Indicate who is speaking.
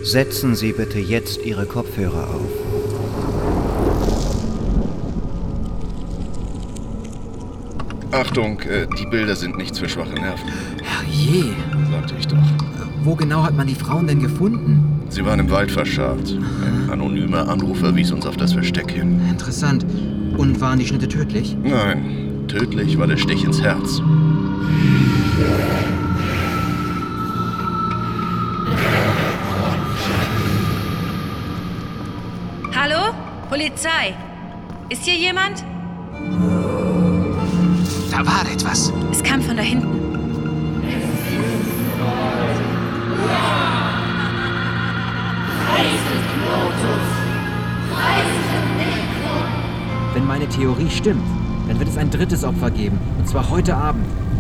Speaker 1: Setzen Sie bitte jetzt Ihre Kopfhörer auf.
Speaker 2: Achtung, die Bilder sind nichts für schwache Nerven.
Speaker 3: Herrje,
Speaker 2: Sagte ich doch.
Speaker 3: wo genau hat man die Frauen denn gefunden?
Speaker 2: Sie waren im Wald verscharrt. Ein anonymer Anrufer wies uns auf das Versteck hin.
Speaker 3: Interessant. Und waren die Schnitte tödlich?
Speaker 2: Nein, tödlich war der Stich ins Herz.
Speaker 4: Hallo? Polizei? Ist hier jemand?
Speaker 3: Da war etwas.
Speaker 4: Es kam von da hinten.
Speaker 3: Wenn meine Theorie stimmt, dann wird es ein drittes Opfer geben. Und zwar heute Abend.